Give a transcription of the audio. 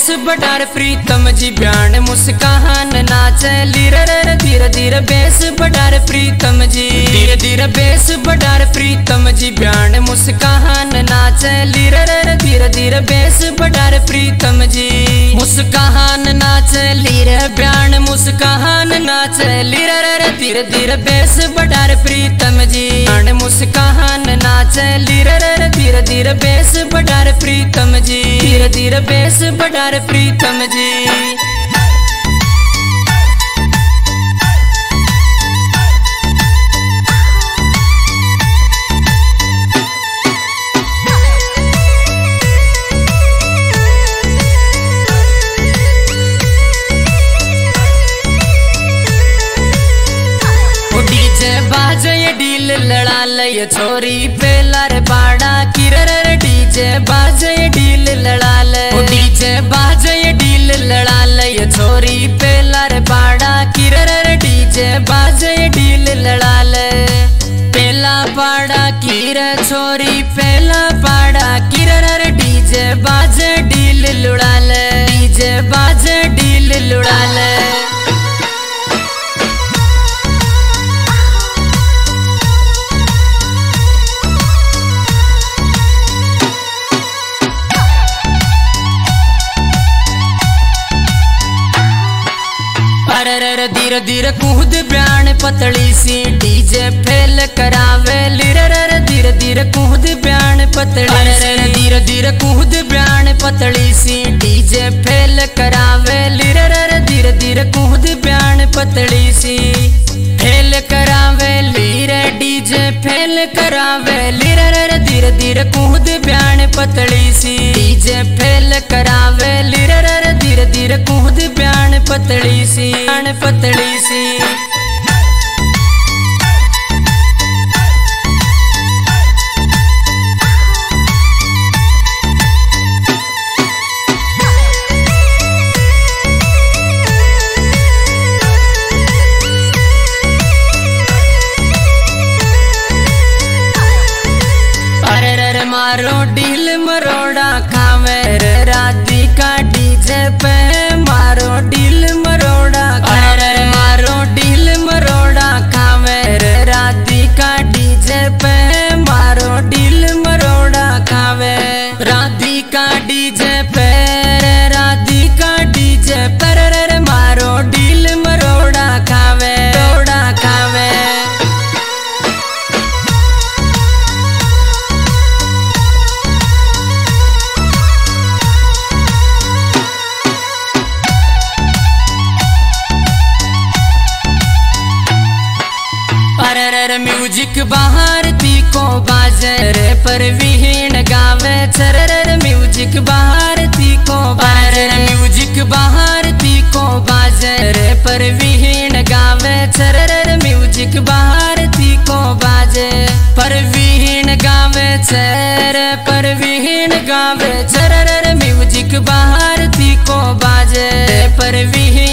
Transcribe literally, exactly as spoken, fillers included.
बटार प्रीतम जी ब्यान मुस्कान नाचे लीरर धीरे धीरे बेस बटार प्रीतम जी धीरे धीरे बेस बटार प्रीतम जी ब्यान मुस्कान नाचे लीरर धीरे धीरे बेस बटार प्रीतम जी मुस्कान नाचे लीरे ब्यान मुस्कान नाचे लीरर धीरे धीरे बेस बटार प्रीतम जी ब्यान मुस्कान नाचे लीरर धीरे धीरे बेस बटार प्रीतम जी धीरे धीरे बेस बटार प्रीतम जी डील लड़ा ले छोरी पेलर बाड़ा किरर डीजे बाजे डील लड़ा ले डीजे बाजे डील लड़ा ले छोरी पेलर बाड़ा किरर डीजे बाजे डील लड़ा ले पेला पाड़ा किर छोरी पेला पाड़ा किरर डीजे बाजे डील लुड़ा ले डीजे बाजे डील लुड़ा ले धीरे धीरे कूद ब्यान पतली सी डीजे फेल करावे लिरर धीरे धीरे कूद ब्यान पतली धीरे धीरे कूद ब्यान पतली सी डीजे फेल करावे लिरर धीरे धीरे कूद ब्यान पतली सी फेल करावे लीरे डीजे फेल करावे लिरर धीरे धीरे कूद ब्यान पतली सी डीजे फेल करावे लिरर धीरे धीरे कूद ब्यान पतली सी ब्यान पतली सी मारो डील मरोड़ा खावे रे राती का डीजे पे मारो डील मरोड़ा खावे मारो डील मरोड़ा खावे रे राती का डीजे पे मारो डील मरोड़ा खावे राती का डीजे पे राती का डीजे पर रे मारो डील मरोड़ा खावे रोड़ा खावे म्यूजिक बाहर ती को बाजे रे पर विहीन गावे चरर म्यूजिक बाहर ती को बाजे म्यूजिक बाहर ती को बाजे रे पर विहीन गावे चरर म्यूजिक बाहर ती को बाजे पर विहीन गावे चर पर विहीन गावे चरर म्यूजिक बाहर ती को बाजे पर विहीन